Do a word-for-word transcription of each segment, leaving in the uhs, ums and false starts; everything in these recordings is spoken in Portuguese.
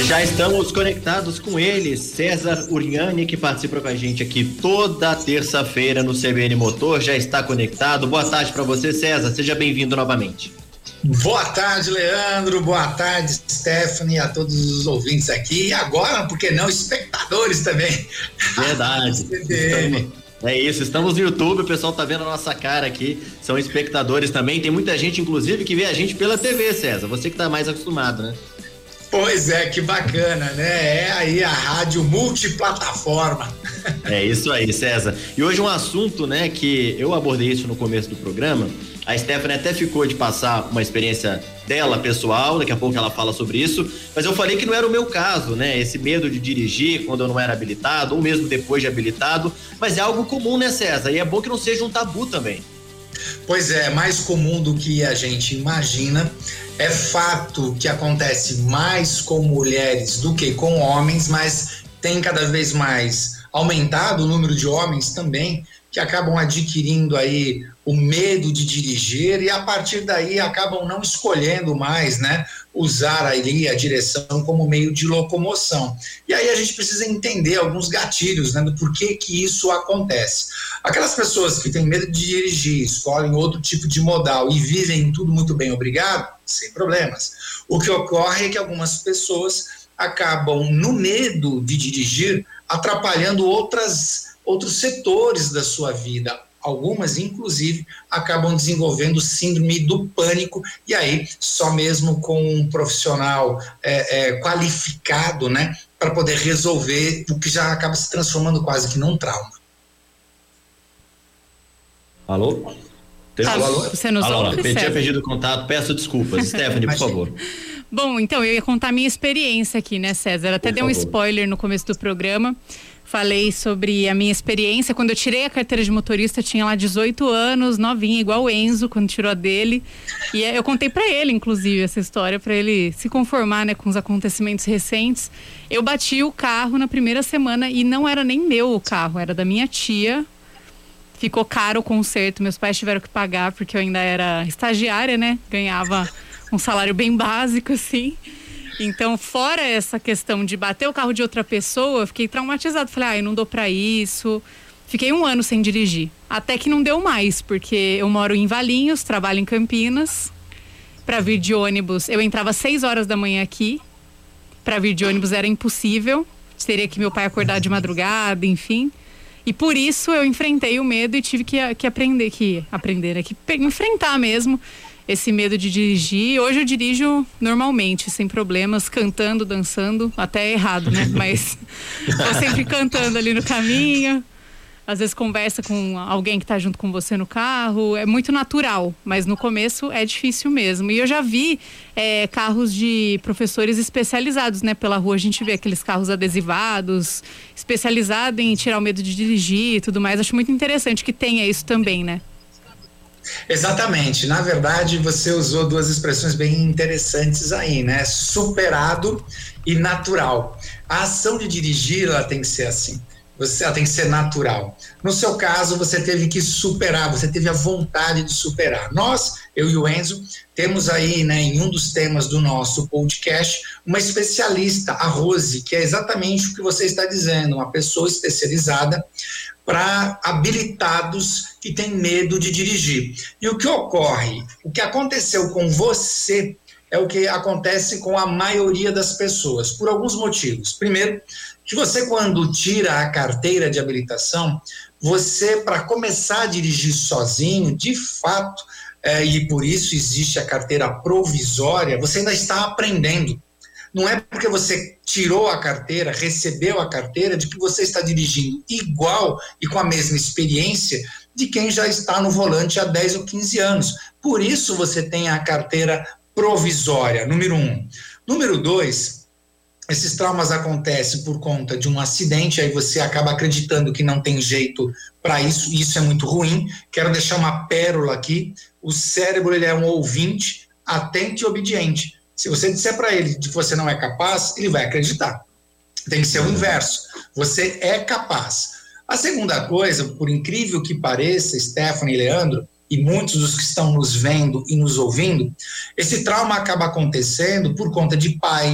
Já estamos conectados com ele, César Uriani, que participa com a gente aqui toda terça-feira no C B N Motor, já está conectado. Boa tarde para você, César, seja bem-vindo novamente. Boa tarde, Leandro, boa tarde, Stephanie, a todos os ouvintes aqui, e agora, por que não, espectadores também. Verdade. Estamos, é isso, estamos no YouTube, o pessoal tá vendo a nossa cara aqui, são espectadores também, tem muita gente, inclusive, que vê a gente pela T V, César, você que tá mais acostumado, né? Pois é, que bacana, né? É aí a rádio multiplataforma. É isso aí, César. E hoje um assunto, né, que eu abordei isso no começo do programa, a Stephanie até ficou de passar uma experiência dela, pessoal, daqui a pouco ela fala sobre isso, mas eu falei que não era o meu caso, né, esse medo de dirigir quando eu não era habilitado, ou mesmo depois de habilitado, mas é algo comum, né, César? E é bom que não seja um tabu também. Pois é, mais comum do que a gente imagina. É fato que acontece mais com mulheres do que com homens, mas tem cada vez mais aumentado o número de homens também que acabam adquirindo aí o medo de dirigir e a partir daí acabam não escolhendo mais, né, usar ali a direção como meio de locomoção. E aí a gente precisa entender alguns gatilhos, né, do porquê que isso acontece. Aquelas pessoas que têm medo de dirigir, escolhem outro tipo de modal e vivem tudo muito bem, obrigado, sem problemas. O que ocorre é que algumas pessoas acabam, no medo de dirigir, atrapalhando outras outros setores da sua vida. Algumas, inclusive, acabam desenvolvendo síndrome do pânico e aí só mesmo com um profissional é, é, qualificado, né, para poder resolver o que já acaba se transformando quase que num trauma. Alô? Alô, alô? Você nos alô, ouve, eu tinha perdido o contato, peço desculpas. Stephanie, por favor. Bom, então, eu ia contar a minha experiência aqui, né, César? Até dei um spoiler no começo do programa. Falei sobre a minha experiência. Quando eu tirei a carteira de motorista, eu tinha lá dezoito anos, novinha, igual o Enzo, quando tirou a dele. E eu contei pra ele, inclusive, essa história, pra ele se conformar, né, com os acontecimentos recentes. Eu bati o carro na primeira semana e não era nem meu o carro, era da minha tia. Ficou caro o conserto, meus pais tiveram que pagar, porque eu ainda era estagiária, né? Ganhava um salário bem básico, assim. Então, fora essa questão de bater o carro de outra pessoa, eu fiquei traumatizada. Falei, ai, ah, não dou pra isso. Fiquei um ano sem dirigir. Até que não deu mais, porque eu moro em Valinhos, trabalho em Campinas. Pra vir de ônibus, eu entrava às seis horas da manhã aqui. Pra vir de ônibus era impossível. Teria que meu pai acordar de madrugada, enfim. E por isso eu enfrentei o medo e tive que, que aprender, que aprender, né? Que enfrentar mesmo esse medo de dirigir. Hoje eu dirijo normalmente, sem problemas, cantando, dançando, até errado, né? Mas tô sempre cantando ali no caminho. Às vezes conversa com alguém que tá junto com você no carro. É muito natural, mas no começo é difícil mesmo. E eu já vi é, carros de professores especializados, né? Pela rua a gente vê aqueles carros adesivados, especializados em tirar o medo de dirigir e tudo mais. Acho muito interessante que tenha isso também, né? Exatamente, na verdade você usou duas expressões bem interessantes aí, né? Superado e natural. A ação de dirigir, ela tem que ser assim, você, ela tem que ser natural. No seu caso, você teve que superar, você teve a vontade de superar. Nós, eu e o Enzo, temos aí, né, em um dos temas do nosso podcast, uma especialista, a Rose, que é exatamente o que você está dizendo, uma pessoa especializada para habilitados que têm medo de dirigir. E o que ocorre, o que aconteceu com você é o que acontece com a maioria das pessoas, por alguns motivos. Primeiro, que você quando tira a carteira de habilitação, você, para começar a dirigir sozinho, de fato, é, e por isso existe a carteira provisória, você ainda está aprendendo. Não é porque você tirou a carteira, recebeu a carteira, de que você está dirigindo igual e com a mesma experiência de quem já está no volante há dez ou quinze anos. Por isso você tem a carteira provisória, número um. Número dois, esses traumas acontecem por conta de um acidente, aí você acaba acreditando que não tem jeito para isso, e isso é muito ruim. Quero deixar uma pérola aqui, o cérebro ele é um ouvinte atento e obediente. Se você disser para ele que você não é capaz, ele vai acreditar. Tem que ser o inverso. Você é capaz. A segunda coisa, por incrível que pareça, Stephanie e Leandro, e muitos dos que estão nos vendo e nos ouvindo, esse trauma acaba acontecendo por conta de pai,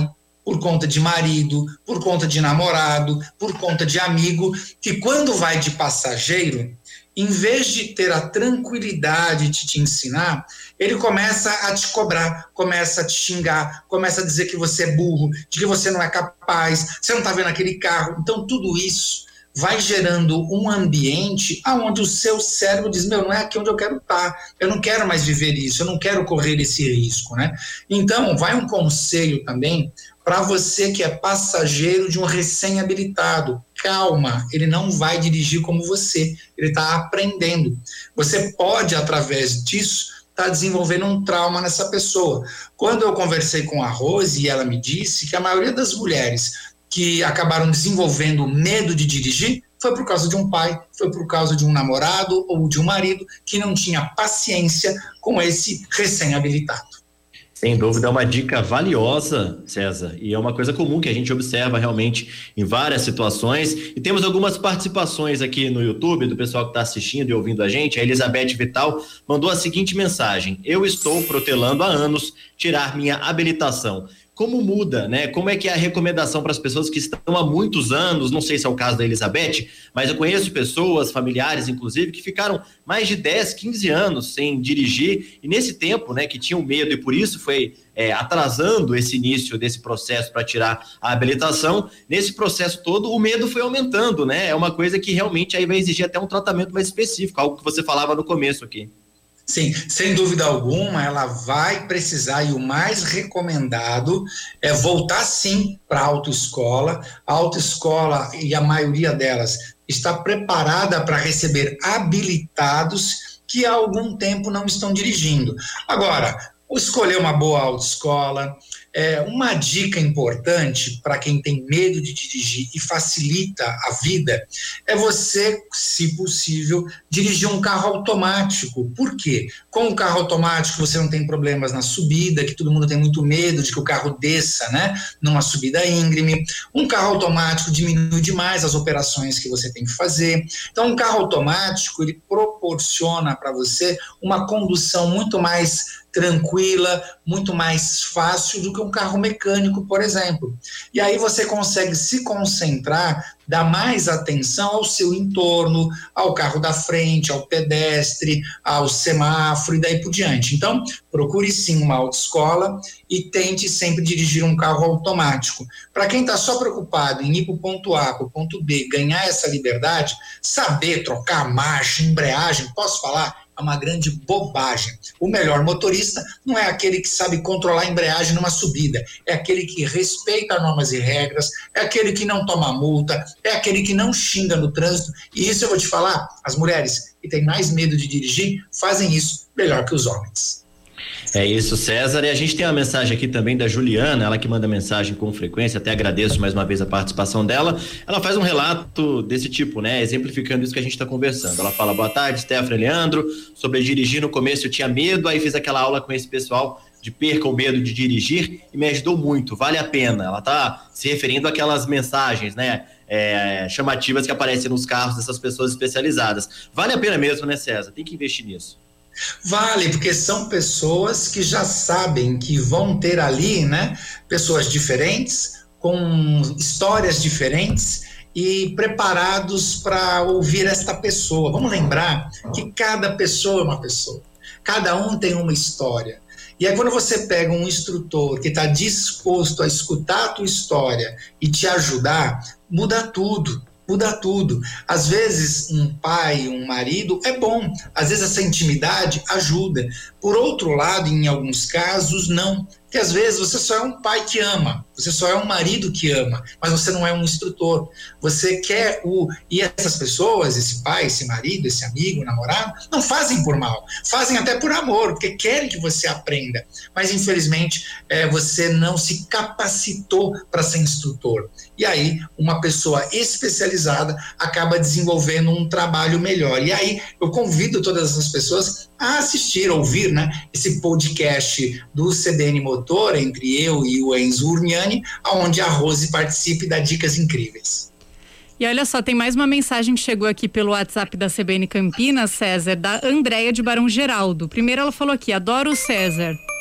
por conta de marido, por conta de namorado, por conta de amigo, que quando vai de passageiro, em vez de ter a tranquilidade de te ensinar, ele começa a te cobrar, começa a te xingar, começa a dizer que você é burro, de que você não é capaz, você não está vendo aquele carro. Então, tudo isso vai gerando um ambiente onde o seu cérebro diz, meu, não é aqui onde eu quero estar, eu não quero mais viver isso, eu não quero correr esse risco, né? Então, vai um conselho também para você que é passageiro de um recém-habilitado. Calma, ele não vai dirigir como você, ele está aprendendo. Você pode, através disso, estar tá desenvolvendo um trauma nessa pessoa. Quando eu conversei com a Rose, e ela me disse que a maioria das mulheres que acabaram desenvolvendo medo de dirigir foi por causa de um pai, foi por causa de um namorado ou de um marido que não tinha paciência com esse recém-habilitado. Sem dúvida, é uma dica valiosa, César, e é uma coisa comum que a gente observa realmente em várias situações. E temos algumas participações aqui no YouTube do pessoal que está assistindo e ouvindo a gente. A Elizabeth Vital mandou a seguinte mensagem: eu estou protelando há anos tirar minha habilitação. Como muda, né? Como é que é a recomendação para as pessoas que estão há muitos anos, não sei se é o caso da Elizabeth, mas eu conheço pessoas, familiares inclusive, que ficaram mais de dez, quinze anos sem dirigir, e nesse tempo, né, que tinham medo e por isso foi é, atrasando esse início desse processo para tirar a habilitação, nesse processo todo o medo foi aumentando, né? É uma coisa que realmente aí vai exigir até um tratamento mais específico, algo que você falava no começo aqui. Sim, sem dúvida alguma, ela vai precisar, e o mais recomendado é voltar sim para a autoescola. A autoescola, e a maioria delas, está preparada para receber habilitados que há algum tempo não estão dirigindo. Agora, escolher uma boa autoescola, é, uma dica importante para quem tem medo de dirigir e facilita a vida, é você, se possível, dirigir um carro automático. Por quê? Com o carro automático você não tem problemas na subida, que todo mundo tem muito medo de que o carro desça, né, numa subida íngreme. Um carro automático diminui demais as operações que você tem que fazer. Então, um carro automático, ele proporciona para você uma condução muito mais tranquila, muito mais fácil do que um carro mecânico, por exemplo. E aí você consegue se concentrar, dar mais atenção ao seu entorno, ao carro da frente, ao pedestre, ao semáforo e daí por diante. Então, procure sim uma autoescola e tente sempre dirigir um carro automático. Para quem está só preocupado em ir para o ponto A, para o ponto B, ganhar essa liberdade, saber trocar marcha, embreagem, posso falar? É uma grande bobagem. O melhor motorista não é aquele que sabe controlar a embreagem numa subida, é aquele que respeita normas e regras, é aquele que não toma multa, é aquele que não xinga no trânsito. E isso eu vou te falar, as mulheres que têm mais medo de dirigir fazem isso melhor que os homens. É isso, César. E a gente tem uma mensagem aqui também da Juliana, ela que manda mensagem com frequência, até agradeço mais uma vez a participação dela. Ela faz um relato desse tipo, né, exemplificando isso que a gente está conversando. Ela fala: boa tarde, Stephanie, Leandro, sobre dirigir no começo eu tinha medo, aí fiz aquela aula com esse pessoal de perca o medo de dirigir e me ajudou muito, vale a pena. Ela está se referindo àquelas mensagens, né, é, chamativas que aparecem nos carros dessas pessoas especializadas. Vale a pena mesmo, né, César? Tem que investir nisso. Vale, porque são pessoas que já sabem que vão ter ali, né, pessoas diferentes, com histórias diferentes e preparados para ouvir esta pessoa. Vamos lembrar que cada pessoa é uma pessoa, cada um tem uma história. E aí quando você pega um instrutor que está disposto a escutar a tua história e te ajudar, muda tudo. Muda tudo. Às vezes um pai, um marido é bom, às vezes essa intimidade ajuda. Por outro lado, em alguns casos, não. Porque às vezes você só é um pai que ama, você só é um marido que ama, mas você não é um instrutor. Você quer o... E essas pessoas, esse pai, esse marido, esse amigo, namorado, não fazem por mal, fazem até por amor, porque querem que você aprenda. Mas infelizmente é, você não se capacitou para ser instrutor. E aí uma pessoa especializada acaba desenvolvendo um trabalho melhor. E aí eu convido todas essas pessoas a assistir, ouvir, né, esse podcast do C B N Motor, entre eu e o Enzo Urniani, onde a Rose participa e dá dicas incríveis. E olha só, tem mais uma mensagem que chegou aqui pelo WhatsApp da C B N Campinas, César, da Andréia de Barão Geraldo. Primeiro ela falou aqui: adoro o César.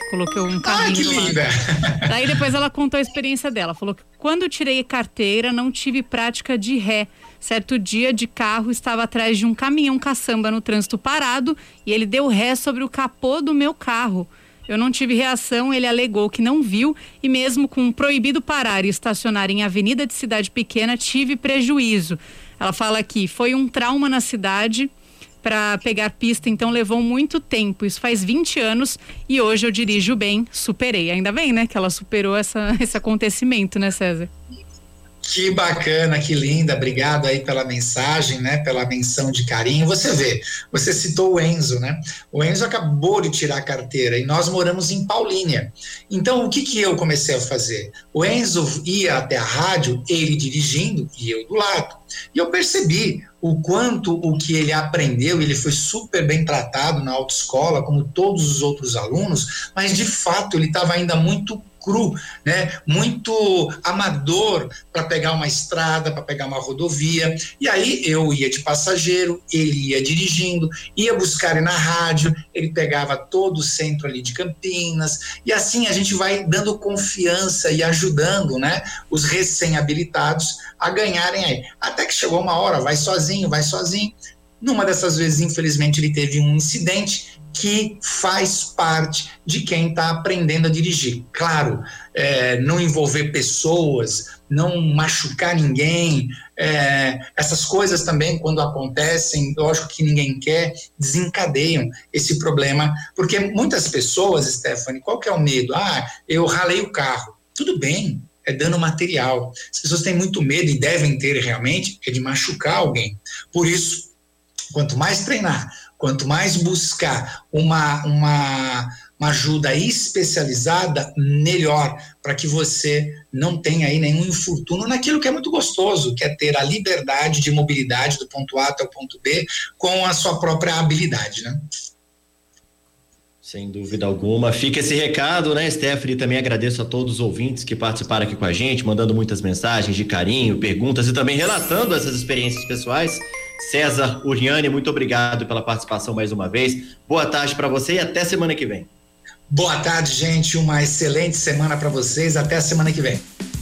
Coloquei um carrinho. Ah, que do lado. linda! Daí depois ela contou a experiência dela. Falou que quando tirei carteira, não tive prática de ré. Certo dia de carro, estava atrás de um caminhão caçamba no trânsito parado e ele deu ré sobre o capô do meu carro. Eu não tive reação, ele alegou que não viu e mesmo com proibido parar e estacionar em avenida de cidade pequena, tive prejuízo. Ela fala que foi um trauma na cidade para pegar pista, então levou muito tempo. Isso faz vinte anos e hoje eu dirijo bem, superei. Ainda bem, né, que ela superou essa, esse acontecimento, né, César? Que bacana, que linda, obrigado aí pela mensagem, né, pela menção de carinho. Você vê, você citou o Enzo, né, o Enzo acabou de tirar a carteira e nós moramos em Paulínia, então o que que eu comecei a fazer? O Enzo ia até a rádio, ele dirigindo e eu do lado, e eu percebi o quanto o que ele aprendeu, ele foi super bem tratado na autoescola, como todos os outros alunos, mas de fato ele estava ainda muito cru, né? Muito amador para pegar uma estrada, para pegar uma rodovia. E aí eu ia de passageiro, ele ia dirigindo, ia buscar ele na rádio, ele pegava todo o centro ali de Campinas, e assim a gente vai dando confiança e ajudando, né, os recém-habilitados a ganharem aí. Até que chegou uma hora, vai sozinho, vai sozinho. Numa dessas vezes, infelizmente, ele teve um incidente que faz parte de quem está aprendendo a dirigir. Claro, é, não envolver pessoas, não machucar ninguém, é, essas coisas também, quando acontecem, lógico que ninguém quer, desencadeiam esse problema, porque muitas pessoas, Stephanie, qual que é o medo? Ah, eu ralei o carro. Tudo bem, é dano material. As pessoas têm muito medo, e devem ter realmente, é de machucar alguém. Por isso, quanto mais treinar, quanto mais buscar uma, uma, uma ajuda especializada, melhor, para que você não tenha aí nenhum infortúnio naquilo que é muito gostoso, que é ter a liberdade de mobilidade do ponto A até o ponto B com a sua própria habilidade, né? Sem dúvida alguma. Fica esse recado, né, Stephanie? Também agradeço a todos os ouvintes que participaram aqui com a gente, mandando muitas mensagens de carinho, perguntas e também relatando essas experiências pessoais. César Uriani, muito obrigado pela participação mais uma vez. Boa tarde para você e até semana que vem. Boa tarde, gente. Uma excelente semana para vocês. Até a semana que vem.